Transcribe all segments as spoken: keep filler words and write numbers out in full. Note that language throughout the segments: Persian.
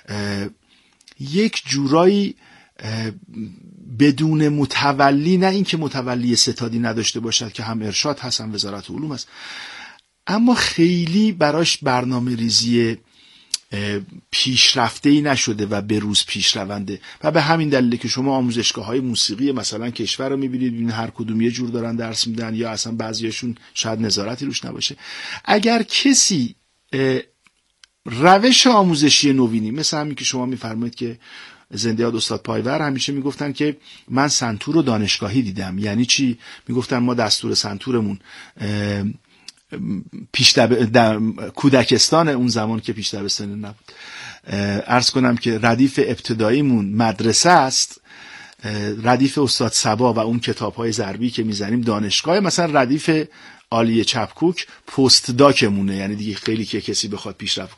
یک جورایی بدون متولی، نه اینکه متولی ستادی نداشته باشد که هم ارشاد هست هم وزارت علوم هست، اما خیلی براش برنامه ریزی پیشرفته‌ای نشده و به روز پیش رونده و به همین دلیله که شما آموزشگاه‌های موسیقی مثلا کشور رو می‌بینید، ببینید هر کدوم یه جور دارن درس میدن یا اصلا بعضیاشون شاید نظارتی روش نباشه. اگر کسی روش آموزشی نوینی مثل همین که شما می‌فرمایید که زنده یاد استاد پایور همیشه میگفتن که من سنتور رو دانشگاهی دیدم. یعنی چی؟ میگفتن ما دستور سنتورمون پیش دب... کودکستان اون زمان که پیش دبستان نبود، عرض کنم که ردیف ابتداییمون مدرسه است، ردیف استاد صبا و اون کتاب‌های ضربی که میزنیم دانشگاه، مثلا ردیف عالیه چپکوک پست داکمونه، یعنی دیگه خیلی که کسی بخواد پیشرفت.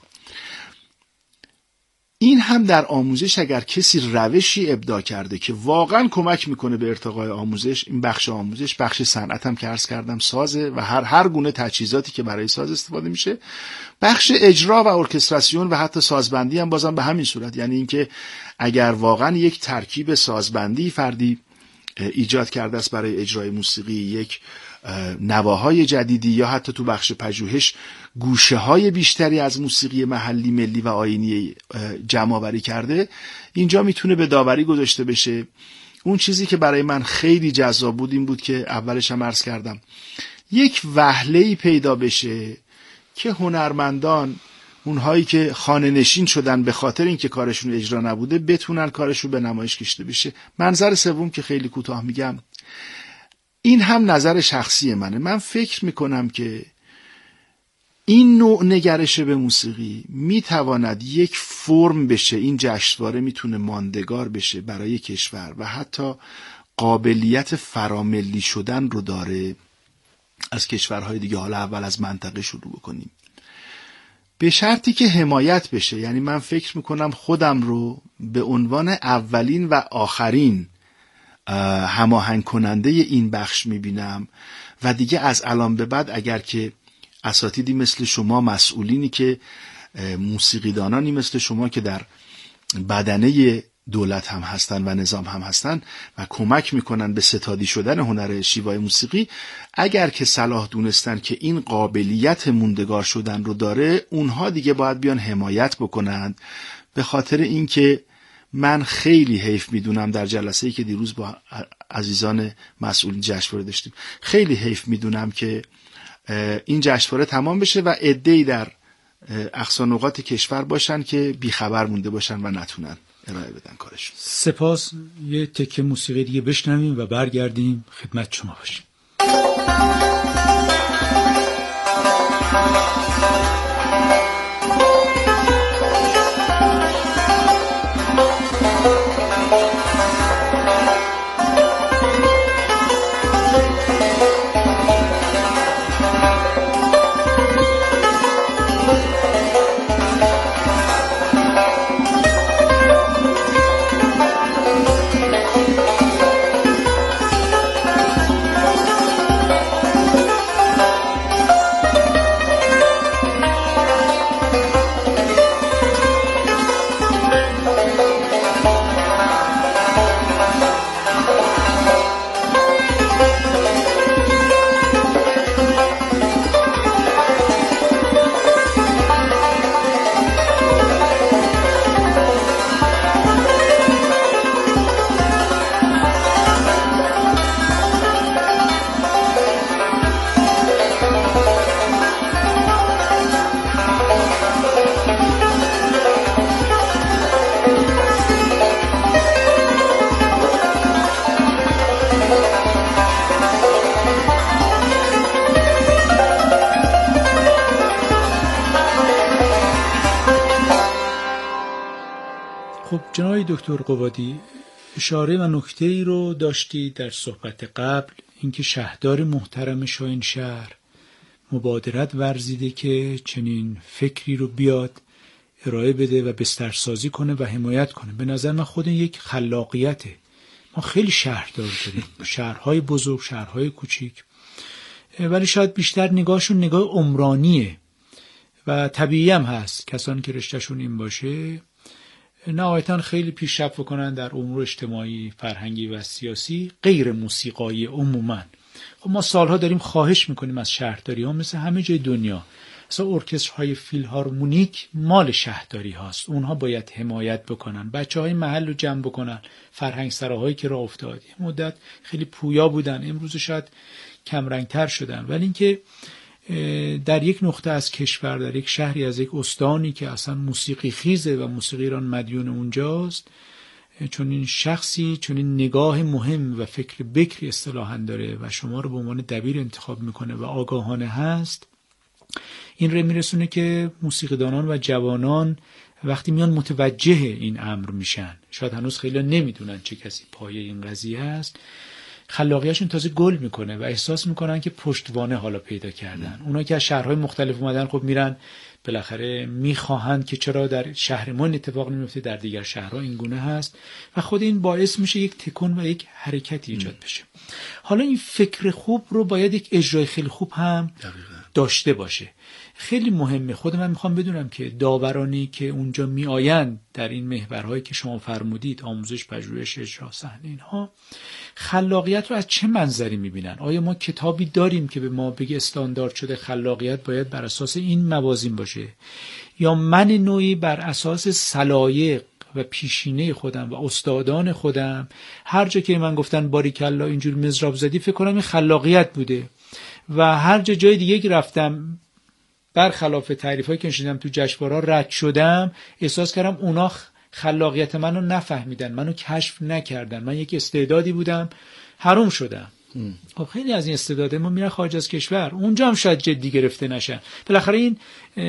این هم در آموزش اگر کسی روشی ابداع کرده که واقعا کمک میکنه به ارتقای آموزش، این بخش آموزش، بخش صنعت هم که عرض کردم سازه و هر هر گونه تجهیزاتی که برای ساز استفاده میشه، بخش اجرا و ارکستراسیون و حتی سازبندی هم بازم به همین صورت. یعنی اینکه اگر واقعا یک ترکیب سازبندی فردی ایجاد کرده است برای اجرای موسیقی، یک نواهای جدیدی یا حتی تو بخش پژوهش گوشه های بیشتری از موسیقی محلی، ملی و آیینی جمع آوری کرده، اینجا میتونه به داوری گذاشته بشه. اون چیزی که برای من خیلی جذاب بود این بود که اولش هم عرض کردم، یک وهله‌ای پیدا بشه که هنرمندان، اونهایی که خانه نشین شدن به خاطر اینکه کارشون اجرا نبوده، بتونن کارشون به نمایش کشیده بشه. منظر سوم که خیلی کوتاه میگم، این هم نظر شخصی منه، من فکر میکنم که این نوع نگرش به موسیقی میتواند یک فرم بشه، این جشنواره میتونه ماندگار بشه برای کشور و حتی قابلیت فراملی شدن رو داره از کشورهای دیگه. حالا اول از منطقه شروع بکنیم، به شرطی که حمایت بشه. یعنی من فکر میکنم خودم رو به عنوان اولین و آخرین هماهنگ کننده این بخش میبینم و دیگه از الان به بعد اگر که اساتیدی مثل شما، مسئولینی که موسیقیدانانی مثل شما که در بدنه دولت هم هستن و نظام هم هستن و کمک میکنن به ستادی شدن هنر شیوای موسیقی، اگر که صلاح دونستن که این قابلیت موندگار شدن رو داره، اونها دیگه باید بیان حمایت بکنند. به خاطر اینکه من خیلی حیف میدونم، در جلسه‌ای که دیروز با عزیزان مسئولین جشنواره داشتیم، خیلی حیف میدونم که این جشنواره تمام بشه و عده‌ای در اقصا نقاط کشور باشن که بیخبر مونده باشن و نتونن ارائه بدن کارشون. سپاس. یه تکه موسیقی دیگه بشنویم و برگردیم خدمت شما باشیم. خب جناب دکتر قبادی، اشاره و نکته‌ای رو داشتی در صحبت قبل، اینکه شهردار محترم شاهینشهر مبادرت ورزیده که چنین فکری رو بیاد ارائه بده و بسترسازی کنه و حمایت کنه. به نظر من خود یک خلاقیته. ما خیلی شهردار داریم، شهرهای بزرگ، شهرهای کوچیک، ولی شاید بیشتر نگاهشون نگاه عمرانیه و طبیعی هم هست. کسانی که رشتهشون این باشه نهایتاً خیلی پیشرفت کنن در امور اجتماعی، فرهنگی و سیاسی غیر موسیقایی عموماً. خب ما سالها داریم خواهش میکنیم از شهرداری ها مثل همه جای دنیا، مثلا ارکسترهای فیلهارمونیک مال شهرداری هاست، اونها باید حمایت بکنن، بچه های محل رو جمع بکنن، فرهنگ سراهایی که راه افتاد مدت خیلی پویا بودن، امروز شاید کمرنگتر شدن، ولی اینکه در یک نقطه از کشور، در یک شهری از یک استانی که اصلا موسیقی خیزه و موسیقی ایران مدیون اونجاست، چون این شخصی چون این نگاه مهم و فکر بکری اصطلاحاً داره و شما رو به عنوان دبیر انتخاب میکنه و آگاهانه هست، این رو میرسونه که موسیقیدانان و جوانان وقتی میان متوجه این امر میشن، شاید هنوز خیلی نمیدونن چه کسی پایه این قضیه هست، خلاقیتشون تازه گل میکنه و احساس میکنن که پشتوانه حالا پیدا کردن. اونا که از شهرهای مختلف اومدن خب میرن بالاخره میخواهند که چرا در شهر ما اتفاق نمیفته در دیگر شهرها این گونه هست و خود این باعث میشه یک تکون و یک حرکتی ایجاد بشه. حالا این فکر خوب رو باید یک اجرای خیلی خوب هم داشته باشه. خیلی مهمه. خود من میخوام بدونم که داورانی که اونجا میآیند در این محورهایی که شما فرمودید، آموزش، پژوهش، اجرا، صحنه، اینها خلاقیت رو از چه منظری میبینن؟ آیا ما کتابی داریم که به ما بگه استاندارد شده خلاقیت باید بر اساس این موازین باشه، یا من نوعی بر اساس سلایق و پیشینه خودم و استادان خودم هر جا که من گفتن باریکلا اینجور مزراب زدی فکر کنم این خلاقیت بوده و هر جا جای دیگه که رفتم برخلاف تعریفایی که شنیدم تو جشنواره‌ها رد شدم، احساس کردم اونا خلاقیت منو نفهمیدن، منو کشف نکردن، من یک استعدادی بودم حروم شدم. خب خیلی از این استعداده ما میرن خارج از کشور، اونجا هم شاید جدی گرفته نشن. بالاخره این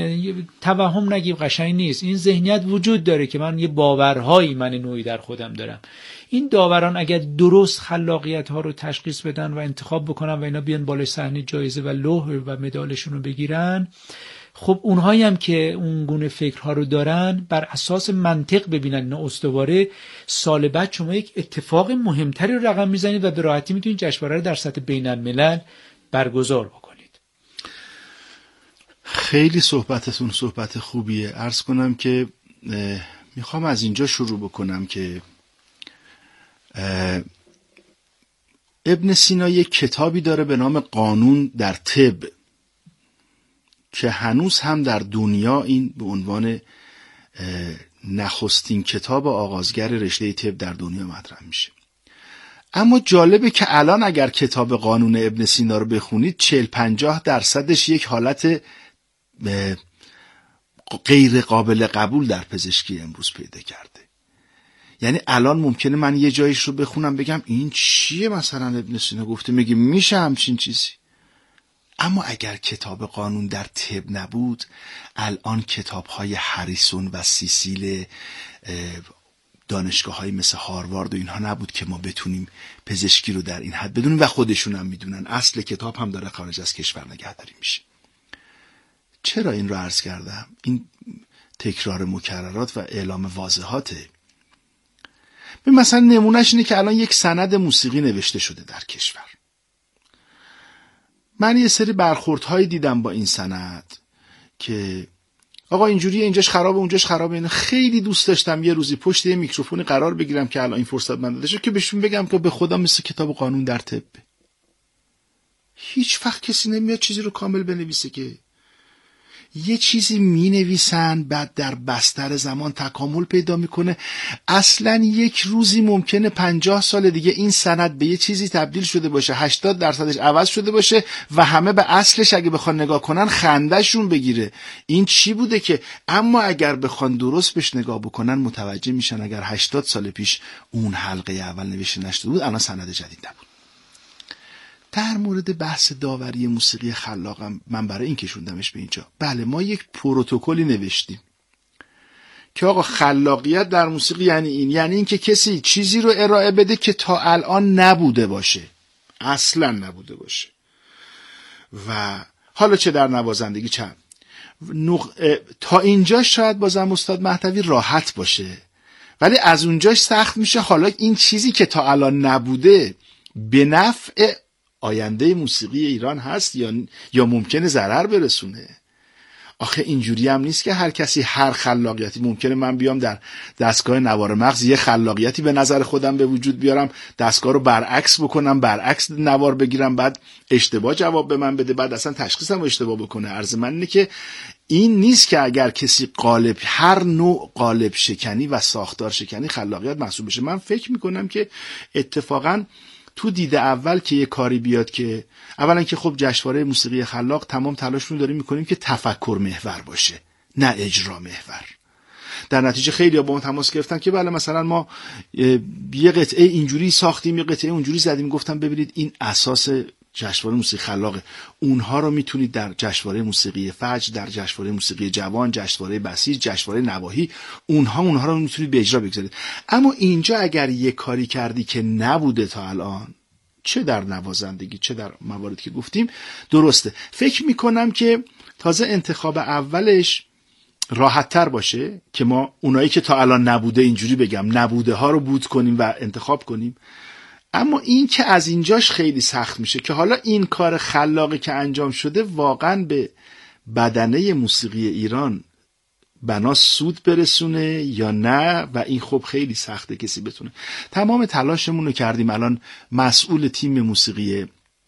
توهم نگیم قشنگ نیست، این ذهنیت وجود داره که من یه باورهایی من نوعی در خودم دارم. این داوران اگر درست خلاقیت ها رو تشخیص بدن و انتخاب بکنن و اینا بیان بالای صحنه جایزه و لوح و مدالشون رو بگیرن، خب اونهایی هم که اون گونه فکرها رو دارن بر اساس منطق ببینن اینا استواره، سال بعد شما یک اتفاق مهمتری رو رقم میزنید و به راحتی میتونید جشنواره رو در سطح بین الملل برگزار بکنید. خیلی صحبتتون صحبت خوبیه. عرض کنم که میخوام از اینجا شروع بکنم که ابن سینا یک کتابی داره به نام قانون در طب که هنوز هم در دنیا این به عنوان نخستین کتاب آغازگر رشته طب در دنیا مطرح میشه. اما جالبه که الان اگر کتاب قانون ابن سینا رو بخونید چهل پنجاه درصدش یک حالت غیر قابل قبول در پزشکی امروز پیدا کرده. یعنی الان ممکنه من یه جایش رو بخونم بگم این چیه مثلا ابن سینا گفته، میگه میشه همچین چیزی. اما اگر کتاب قانون در طب نبود، الان کتاب‌های هریسون و سیسیل دانشگاه‌های مثل هاروارد و اینها نبود که ما بتونیم پزشکی رو در این حد بدونیم و خودشون هم میدونن. اصل کتاب هم داره خارج از کشور نگهداری میشه. چرا این رو عرض کردم؟ این تکرار مکررات و اعلام واضحاته. به مثلا نمونهش اینه که الان یک سند موسیقی نوشته شده در کشور. من یه سری برخوردهایی دیدم با این سند که آقا اینجوریه، اینجاش خرابه، اونجاش خرابه. اینو خیلی دوست داشتم یه روزی پشت یه میکروفونی قرار بگیرم که الان این فرصت من داده شد که بهشون بگم که به خدا مثل کتاب قانون در طب هیچ وقت کسی نمیاد چیزی رو کامل بنویسه، که یه چیزی می نویسن بعد در بستر زمان تکامل پیدا میکنه. اصلا یک روزی ممکنه پنجاه سال دیگه این سند به یه چیزی تبدیل شده باشه، هشتاد درصدش عوض شده باشه و همه به اصلش اگه بخوان نگاه کنن خندهشون بگیره این چی بوده که. اما اگر بخوان درست بهش نگاه بکنن متوجه میشن اگر هشتاد سال پیش اون حلقه اول نوشته نشده بود الان سند جدید نبود. در مورد بحث داوری موسیقی خلاقم من برای این کشوندمش به اینجا. بله ما یک پروتکلی نوشتیم که آقا خلاقیت در موسیقی یعنی این، یعنی این که کسی چیزی رو ارائه بده که تا الان نبوده باشه، اصلا نبوده باشه، و حالا چه در نوازندگی چه نق... تا اینجا شاید بازم استاد مهدوی راحت باشه، ولی از اونجاش سخت میشه. حالا این چیزی که تا الان نبوده به نفع آینده موسیقی ایران هست یا یا ممکنه ضرر برسونه. آخه اینجوری هم نیست که هر کسی هر خلاقیتی. ممکنه من بیام در دستگاه نوار مغز یه خلاقیتی به نظر خودم به وجود بیارم، دستگاه رو برعکس بکنم، برعکس نوار بگیرم، بعد اشتباه جواب به من بده، بعد اصلا تشخیصم اشتباه بکنه. عرض من اینه که این نیست که اگر کسی قالب، هر نوع قالب شکنی و ساختار شکنی خلاقیت محسوب بشه. من فکر میکنم که اتفاقاً تو دیده اول که یه کاری بیاد که اولا که خب جشنواره موسیقی خلاق تمام تلاشمون داریم میکنیم که تفکر محور باشه نه اجرا محور. در نتیجه خیلی ها با ما تماس گرفتن که بله مثلا ما یه قطعه اینجوری ساختیم، یه قطعه اونجوری زدیم. گفتم ببینید این اساس جشنواره موسیقی خلاقه، اونها رو میتونید در جشنواره موسیقی فجر، در جشنواره موسیقی جوان، جشنواره بسیج، جشنواره نواحی، اونها اونها رو میتونید به اجرا بگذارید. اما اینجا اگر یه کاری کردی که نبوده تا الان، چه در نوازندگی چه در مواردی که گفتیم، درسته. فکر میکنم که تازه انتخاب اولش راحت تر باشه که ما اونایی که تا الان نبوده، اینجوری بگم، نبوده ها رو بود کنیم و انتخاب کنیم. اما این که از اینجاش خیلی سخت میشه که حالا این کار خلاقی که انجام شده واقعا به بدنه موسیقی ایران بنا سود برسونه یا نه، و این خب خیلی سخته کسی بتونه. تمام تلاشمون رو کردیم. الان مسئول تیم موسیقی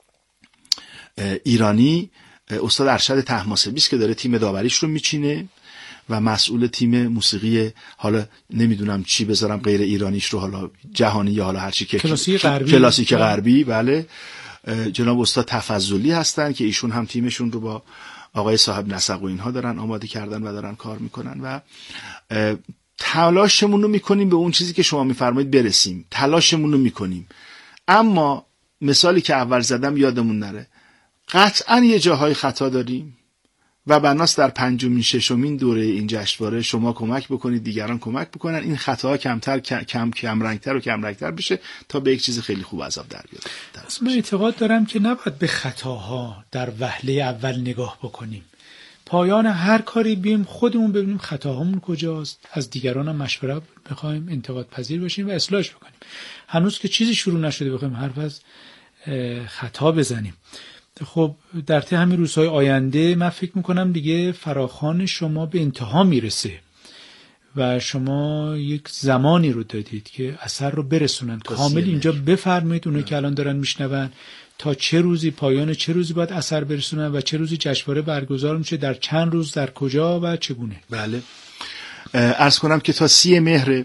ایرانی استاد ارشد طهماسبی است که داره تیم داوریش رو میچینه و مسئول تیم موسیقی، حالا نمیدونم چی بذارم غیر ایرانیش رو، حالا جهانی یا حالا هر چی که کلاسیک غربی، کلاسیک غربی، بله، جناب استاد تفضلی هستن که ایشون هم تیمشون رو با آقای صاحب نسق و اینها دارن آماده کردن و دارن کار میکنن و تلاشمون رو میکنیم به اون چیزی که شما میفرمایید برسیم. تلاشمون رو میکنیم، اما مثالی که اول زدم یادمون نره، قطعا یه جاهای خطا داریم و بناس در پنجمین ششمین دوره این جشنواره شما کمک بکنید، دیگران کمک بکنن، این خطاها کمتر کم کم رنگتر و کم رنگتر بشه تا به یک چیز خیلی خوب عذاب در بیاد. من اعتقاد دارم که نباید به خطاها در وهله اول نگاه بکنیم. پایان هر کاری بیم خودمون ببینیم خطاهامون کجاست، از دیگران هم مشورت بخوایم، انتقاد پذیر باشیم و اصلاحش بکنیم. هنوز که چیزی شروع نشده بخوایم حرف از خطا بزنیم. خب در طی همین روزهای آینده من فکر میکنم دیگه فراخوان شما به انتها میرسه و شما یک زمانی رو دادید که اثر رو برسونن کامل. اینجا بفرمایید اونایی که الان دارن میشنون تا چه روزی، پایان چه روزی باید اثر برسونن و چه روزی جشنواره برگزار میشه، در چند روز، در کجا و چگونه. بله، عرض کنم که تا سی مهر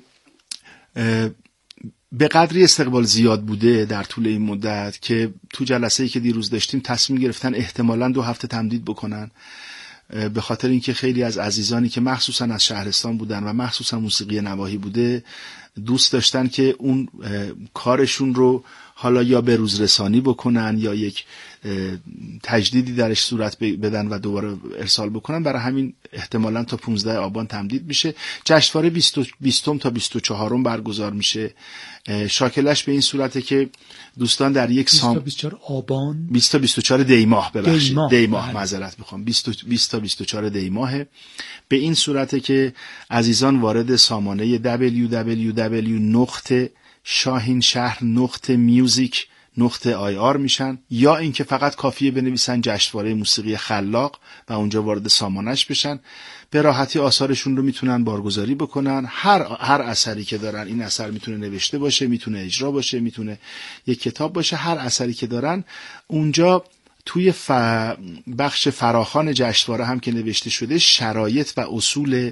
به قدری استقبال زیاد بوده در طول این مدت که تو جلسه‌ای که دیروز داشتیم تصمیم گرفتن احتمالاً دو هفته تمدید بکنن، به خاطر اینکه خیلی از عزیزانی که مخصوصاً از شهرستان بودن و مخصوصاً موسیقی نواحی بوده دوست داشتن که اون کارشون رو حالا یا به روز رسانی بکنن یا یک تجدیدی درش صورت بدن و دوباره ارسال بکنن. برای همین احتمالاً تا پانزده آبان تمدید میشه. جشنواره بیستم تا بیست و چهارم برگزار میشه. شاکلش به این صورته که دوستان در یک سام بیست تا بیست و چهار آبان، بیست تا بیست و چهار دی ماه، ببخشید دی ماه, دی ماه معذرت میخوام، بیست تا بیست و چهار دی ماه. به این صورته که عزیزان وارد سامانه دبلیو دبلیو دبلیو نقطه شاهین شهر نقطه میوزیک نقطه آی آر میشن، یا اینکه فقط کافیه بنویسن جشنواره موسیقی خلاق و اونجا وارد سامانش بشن. به راحتی آثارشون رو میتونن بارگذاری بکنن. هر هر اثری که دارن، این اثر میتونه نوشته باشه، میتونه اجرا باشه، میتونه یک کتاب باشه، هر اثری که دارن اونجا توی ف... بخش فراخوان جشنواره هم که نوشته شده شرایط و اصول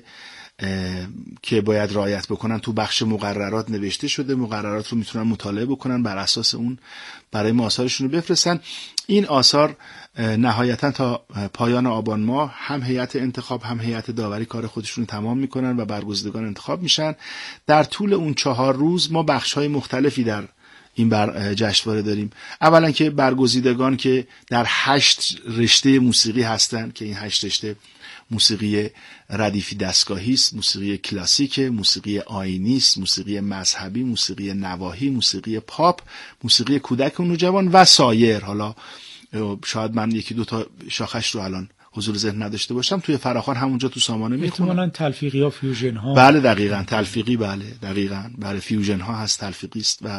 که باید رعایت بکنن تو بخش مقررات نوشته شده. مقررات رو میتونن مطالعه بکنن، بر اساس اون برای ما آثارشون رو بفرستن. این آثار نهایتا تا پایان آبان ماه هم هیئت انتخاب هم هیئت داوری کار خودشون رو تمام میکنن و برگزیدگان انتخاب میشن. در طول اون چهار روز ما بخش‌های مختلفی در این بر جشنواره داریم. اولا که برگزیدگان که در هشت رشته موسیقی هستن که این هشت رشته موسیقی ردیفی دستگاهی است، موسیقی کلاسیک، موسیقی آیینی است، موسیقی مذهبی، موسیقی نواحی، موسیقی پاپ، موسیقی کودک و نوجوان و سایر. حالا شاید من یکی دو تا شاخش رو الان حضور ذهن نداشته باشم، توی فراخوان همونجا تو سامانه میخونم. احتمالاً تلفیقی ها، فیوژن ها. بله دقیقاً تلفیقی، بله دقیقاً، بله فیوژن ها هست، تلفیقی است و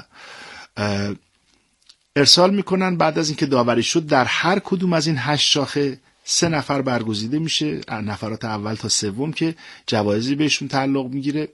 ارسال میکنن. بعد از اینکه داوری شد در هر کدوم از این هشت شاخه سه نفر برگزیده میشه، نفرات اول تا سوم که جوایزی بهشون تعلق میگیره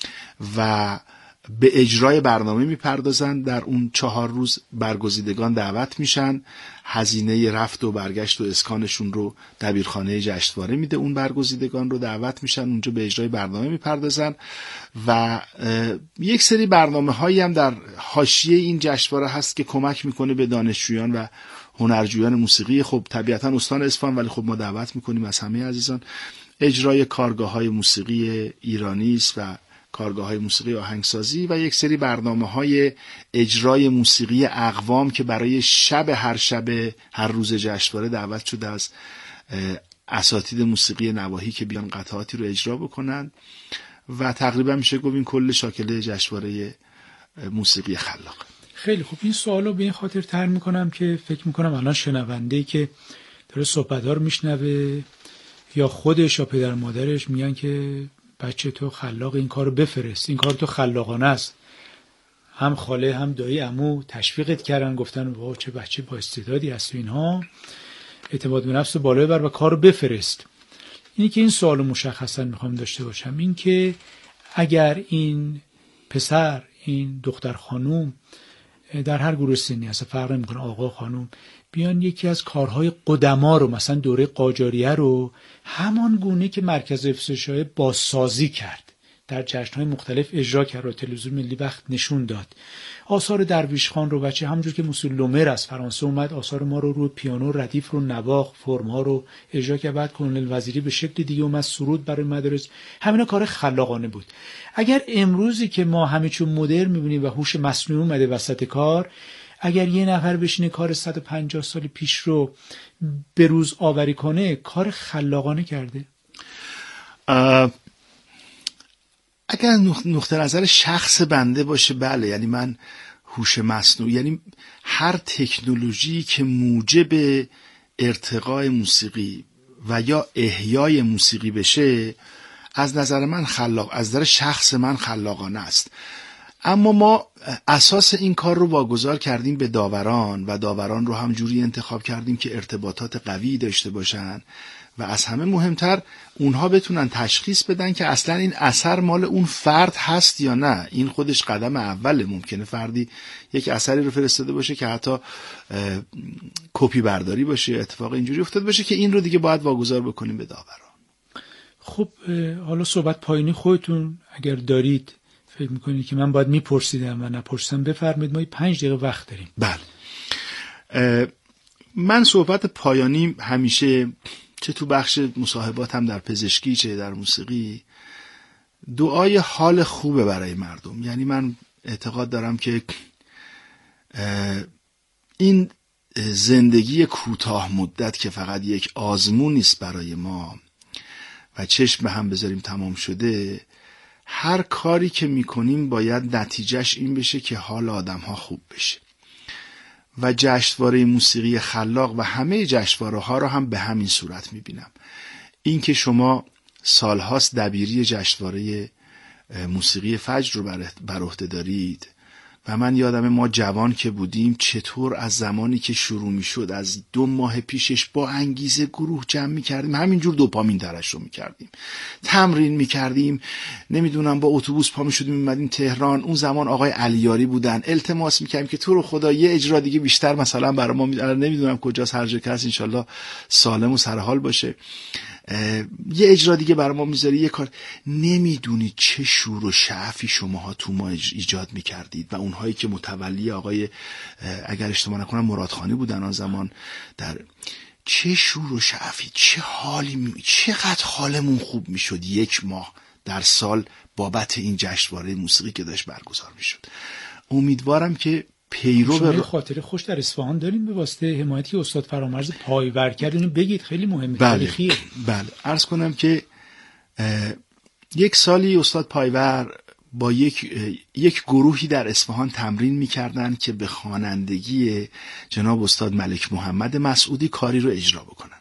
و به اجرای برنامه میپردازن. در اون چهار روز برگزیدگان دعوت میشن، هزینه رفت و برگشت و اسکانشون رو دبیرخانه جشنواره میده، اون برگزیدگان رو دعوت میشن اونجا به اجرای برنامه میپردازن و یک سری برنامه هایی هم در حاشیه این جشنواره هست که کمک میکنه به دانشجویان و هنرجویان موسیقی. خب طبیعتا استان اصفهان، ولی خب ما دعوت میکنیم از همه عزیزان. اجرای کارگاه‌های موسیقی ایرانی است و کارگاه‌های موسیقی آهنگسازی و یک سری برنامه‌های اجرای موسیقی اقوام که برای شب هر شب هر روز جشنواره دعوت شده از اساتید موسیقی نواحی که بیان قطعاتی رو اجرا بکنن و تقریبا میشه گفت این کل شاکله جشنواره موسیقی خلاق. خیلی خوب. این سوالو به این خاطر طرح میکنم که فکر میکنم الان شنونده‌ای که داره صحبت‌ها رو میشنوه یا خودش یا پدر مادرش میگن که بچه تو خلاق، این کارو بفرست، این کار تو خلاقانه است. هم خاله هم دایی عمو تشویقت کردن، گفتن واه چه بچه با استعدادی هست و اینها، اعتماد به نفس بالا ببر و کارو بفرست. اینی که این سوالو مشخصا میخوام داشته باشم، این که اگر این پسر، این دختر خانوم در هر گروه سنی هست، فرق نمیکنه آقا خانوم، بیان یکی از کارهای قدما رو مثلا دوره قاجاریه رو همان گونه که مرکز افزایش بازسازی کرد در جشن‌های مختلف اجرا کرد و تلویزیون ملی وقت نشون داد، آثار درویش خان رو بچه همونجور که موسیل لومر از فرانسه اومد آثار ما رو رو پیانو ردیف رو نواخت، فرم‌ها رو اجرا کرد، بعد کلونل وزیری به شکل دیگه اومد سرود برای مدارس، همینا کار خلاقانه بود. اگر امروزی که ما همه چون مدرن می‌بینیم و هوش مصنوعی اومده وسط کار، اگر یه نفر بشینه کار صد و پنجاه سال پیش رو به روز آوری کنه، کار خلاقانه کرده؟ اگر نقطه نظر شخص بنده باشه بله، یعنی من هوش مصنوعی، یعنی هر تکنولوژی که موجب ارتقای موسیقی و یا احیای موسیقی بشه، از نظر من خلاق، از نظر شخص من خلاقانه است. اما ما اساس این کار رو واگذار کردیم به داوران و داوران رو هم جوری انتخاب کردیم که ارتباطات قوی داشته باشن و از همه مهمتر اونها بتونن تشخیص بدن که اصلا این اثر مال اون فرد هست یا نه. این خودش قدم اوله. ممکنه فردی یک اثری رو فرستاده باشه که حتی کپی برداری باشه، اتفاق اینجوری افتاده باشه که این رو دیگه باید واگذار بکنیم به داوران. خب حالا صحبت پایینی خودتون اگر دارید فکر میکنید که من باید میپرسیدم و نپرسیدم بفرمایید، ما پنج دقیقه وقت داریم. بله، من صحبت پایانی همیشه چه تو بخش مصاحباتم در پزشکی چه در موسیقی دعای حال خوبه برای مردم. یعنی من اعتقاد دارم که این زندگی کوتاه مدت که فقط یک آزمون نیست برای ما و چشم به هم بذاریم تمام شده، هر کاری که میکنیم باید نتیجهش این بشه که حال آدم ها خوب بشه و جشنواره موسیقی خلاق و همه جشنواره ها رو هم به همین صورت میبینم. این که شما سالهاست دبیری جشنواره موسیقی فجر رو بر عهده دارید و من یادم ما جوان که بودیم چطور از زمانی که شروع میشد از دو ماه پیشش با انگیزه گروه جمع میکردیم، همینجور دوپامین ترشح میکردیم، تمرین میکردیم، نمیدونم با اتوبوس پا میشدیم میمدیم تهران. اون زمان آقای علیاری بودن، التماس میکردیم که تو رو خدا یه اجرا دیگه بیشتر مثلا برای ما می... نمیدونم کجاست، هر جا که هست انشالله سالم و سرحال باشه، یه اجرا دیگه برای ما میذاری، یه کار. نمیدونی چه شور و شعفی شماها تو ما ایجاد میکردید و اونهایی که متولی آقای اگر اشتباه نکنم مرادخانی بودن آن زمان، در چه شور و شعفی، چه حالی می... چقدر حالمون خوب میشد یک ماه در سال بابت این جشنواره موسیقی که داشت برگزار میشد. امیدوارم که پیرو شما خاطره خوش در اصفهان دارین به واسطه حمایتی استاد فرامرز پایور کرد، اینو بگید، خیلی مهمه. بله. تاریخیه. بله، عرض کنم که یک سالی استاد پایور با یک یک گروهی در اصفهان تمرین می‌کردن که به خوانندگی جناب استاد ملک محمد مسعودی کاری رو اجرا بکنن.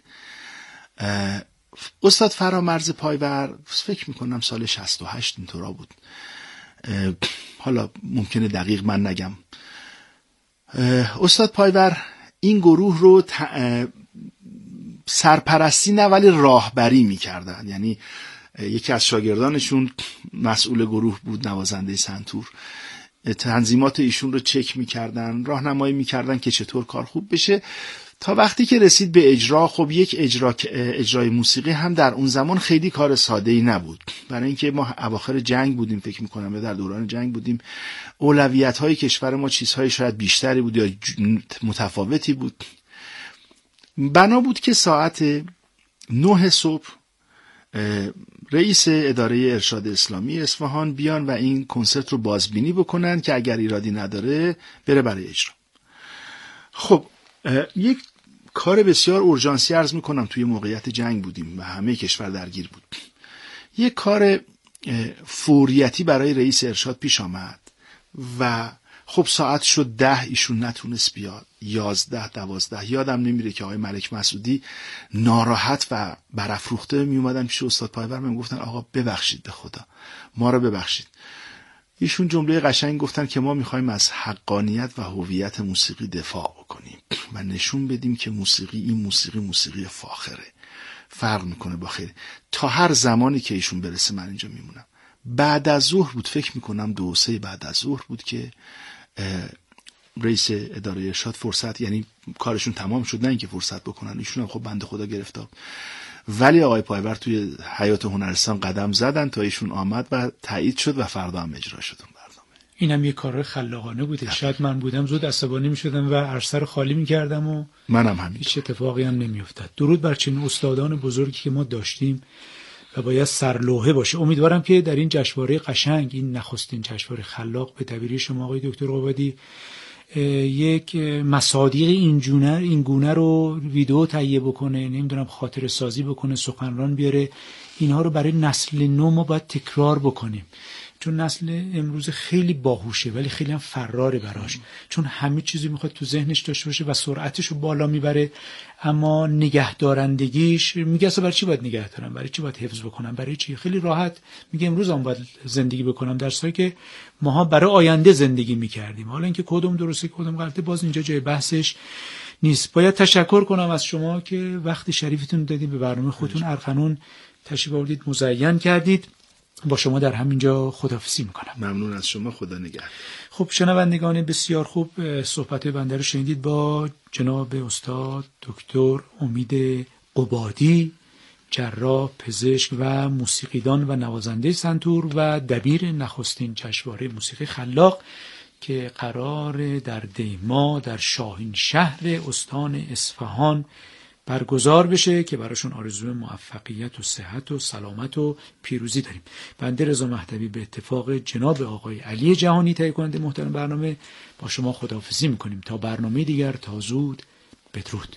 استاد فرامرز پایور فکر می‌کنم سال شصت و هشت اینطورا بود، حالا ممکنه دقیق من نگم. استاد پایور این گروه رو سرپرستی نه ولی راهبری میکردن. یعنی یکی از شاگردانشون مسئول گروه بود، نوازنده سنتور، تنظیمات ایشون رو چک میکردن، راهنمایی میکردن که چطور کار خوب بشه، تا وقتی که رسید به اجرا. خب یک اجرا اجرای موسیقی هم در اون زمان خیلی کار ساده‌ای نبود، برای اینکه ما اواخر جنگ بودیم، فکر میکنم یا در دوران جنگ بودیم. اولویت‌های کشور ما چیزهای شاید بیشتری بود یا متفاوتی بود. بنا بود که ساعت نه صبح رئیس اداره ارشاد اسلامی اصفهان بیان و این کنسرت رو بازبینی بکنن که اگر ایرادی نداره بره برای اجرا. خب یک کار بسیار اورژانسی عرض میکنم، توی موقعیت جنگ بودیم و همه کشور درگیر بود. یک کار فوریتی برای رئیس ارشاد پیش آمد و خب ساعت شد ده، ایشون نتونست بیاد، یازده دوازده، یادم نمیره که آقای ملک مسعودی ناراحت و برافروخته می اومدن پیش استاد پایور، من گفتن آقا ببخشید، به خدا ما رو ببخشید. ایشون جمله قشنگ گفتن که ما میخوایم از حقانیت و هویت موسیقی دفاع بکنیم و نشون بدیم که موسیقی این موسیقی موسیقی فاخره، فرق میکنه با خیلی. تا هر زمانی که ایشون برسه من اینجا میمونم. بعد از ظهر بود، فکر میکنم دو سه بعد از ظهر بود که رئیس اداره ارشاد فرصت، یعنی کارشون تمام شد، نه اینکه فرصت بکنن، ایشون هم خب بنده خدا گرفتار، ولی آقای پایور توی حیات هنرستان قدم زدن تا ایشون آمد و تایید شد و فردا هم اجرا شد اون برنامه. اینم یه کار خلاقانه بوده. شاید من بودم زود عصبانی می‌شدم و عرصه رو خالی می‌کردم و منم همین، هیچ اتفاقی هم نمی‌افتاد. درود بر چنین استادان بزرگی که ما داشتیم و باید سرلوحه باشه. امیدوارم که در این جشنواره قشنگ، این نخستین جشنواره خلاق به دبیری شما آقای دکتر قبادی، یک مصادیق این گونه این گونه رو ویدیو تهیه بکنه، نمیدونم خاطره سازی بکنه، سخنران بیاره، اینها رو برای نسل نو ما باید تکرار بکنیم، چون نسل امروز خیلی باهوشه ولی خیلی هم فراره براش، چون همه چیزی میخواد تو ذهنش داشته باشه و سرعتش رو بالا میبره، اما نگهدارندگیش میگه اصلا برای چی باید نگه دارم، برای چی باید حفظ بکنم، برای چی؟ خیلی راحت میگه امروز هم باید زندگی بکنم، در صورتی که ماها برای آینده زندگی میکردیم. حالا اینکه کدوم درسته کدوم غلطه باز اینجا جای بحثش نیست. باید تشکر کنم از شما که وقت شریفتون دادید، به برنامه خودتون ارخنون تشریف آوردید، مزین کردید. با شما در همینجا خداحافظی میکنم. ممنون از شما، خدا نگهدار. خب شنوندگان بسیار خوب، صحبت بنده رو شنیدید با جناب استاد دکتر امید قبادی، جراح، پزشک و موسیقیدان و نوازنده سنتور و دبیر نخستین جشنواره موسیقی خلاق که قرار در دیما در شاهین شهر استان اصفهان برگزار بشه، که براشون آرزوی موفقیت و صحت و سلامت و پیروزی داریم. بنده رضا مهدوی به اتفاق جناب آقای علی جهانی تهیه کننده محترم برنامه با شما خداحافظی میکنیم تا برنامه دیگر. تا زود، بدرود.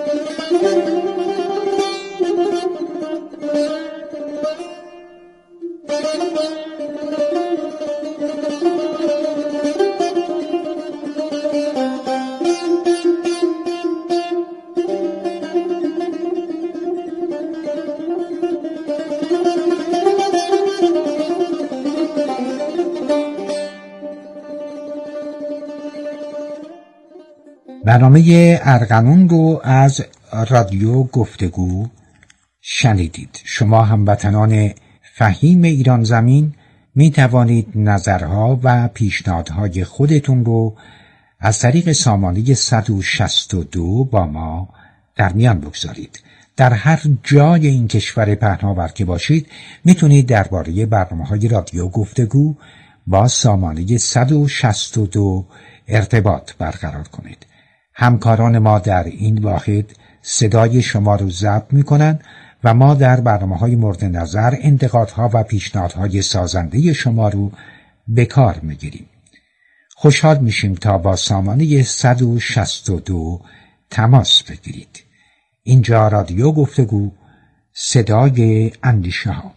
برنامه ارغنون رو از رادیو گفتگو شنیدید. شما هموطنان فهیم ایران زمین می توانید نظرها و پیشنهادهای خودتون رو از طریق سامانه صد و شصت و دو با ما در میان بگذارید. در هر جای این کشور پهناور که باشید میتونید درباره برنامه‌های رادیو گفتگو با سامانه صد و شصت و دو ارتباط برقرار کنید. همکاران ما در این واحد صدای شما رو ضبط میکنن و ما در برنامه‌های مورد نظر انتقادها و پیشنهادهای سازنده شما رو به کار میگیریم. خوشحال میشیم تا با سامانه صد و شصت و دو تماس بگیرید. اینجا رادیو گفتگو، صدای اندیشه ها.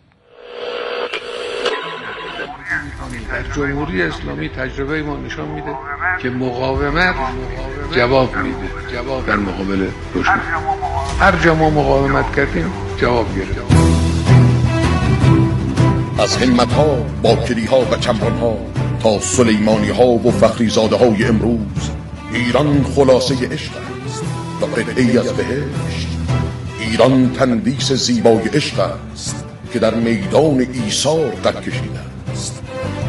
در جمهوری اسلامی تجربه ما نشان میده که مقاومت جواب میده، جواب در مقابل دشمن. هر جا ما مقاومت کردیم جواب گرفتیم. از همت ها، باکری ها و چمران ها تا سلیمانی ها و فخری زاده های امروز، ایران خلاصه عشق است و قطعه‌ای از بهشت. ایران تندیس زیبای عشق است که در میدان ایثار قد کشیده است.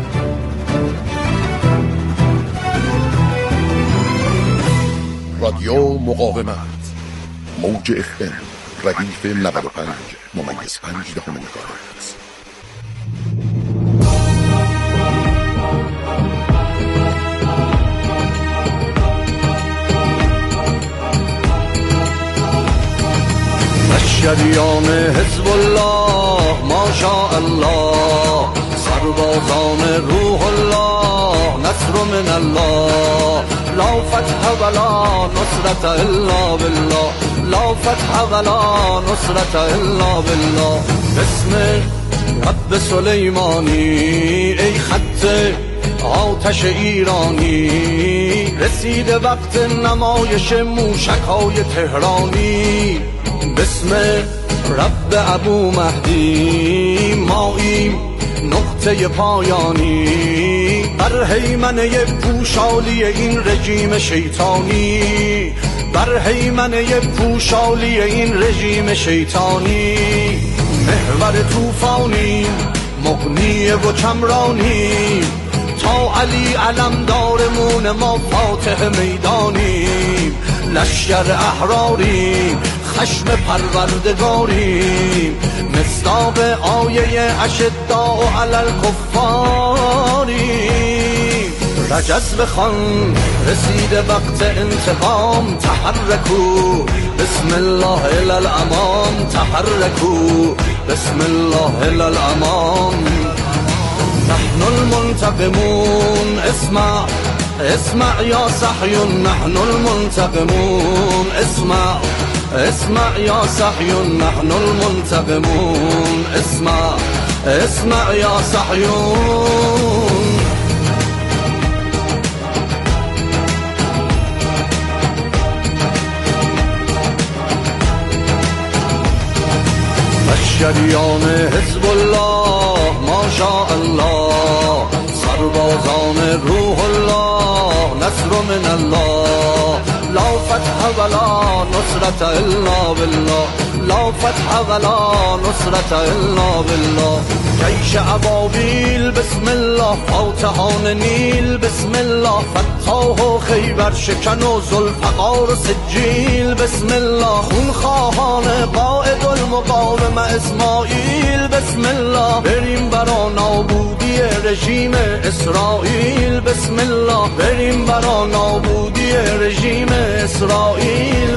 رادیو مقاومت، موج اف ام ردیف نود و پنج ممیز پنج دهم مگاهرتز. شریان حزب الله ماشاء الله، سربازان روح الله نصر من الله، لا فتح ولا نصرت الا بالله، لا فتح ولا نصرت الا بالله. بسم رب سلیمانی ای خط آتش ایرانی، رسید وقت نمایش موشک‌های تهرانی. بسم رب ابو مهدی ماییم نقطه پایانی، بر هیمنه پوشالی این رژیم شیطانی، بر هیمنه پوشالی این رژیم شیطانی. محور طوفانی مغنی و چمرانی، تا علی علمدارمون ما فاتح میدانیم. لشکر احراریم خشم پروردگاریم، مصداق آیه اشداء علی الکفاریم. رجز بخوان رسید وقت انتقام، تحرکو بسم الله الی الامام، تحرکو بسم الله الی الامام. نحن المنتقمون اسمع اسمع یا صحیون، نحن المنتقمون اسمع اسمع یا صحیون، نحن المنتقمون اسمع اسمع یا صحیون. شریان حزب الله ماشاء الله، سربازان روح الله نصر من الله، لا فتح ولا نصرت الا بالله، لا فتح ولا نصرت الا بالله. جیش ابابیل بسم الله، فاتحان نیل بسم الله، فتاح و خیبر شکن و ذوالفقار و سجیل بسم الله، خونخواهان قائد المقاومه اسماعیل بسم الله، بریم برا نابودی رژیم اسرائیل بسم الله، بریم برا نابودی رژیم اسرائیل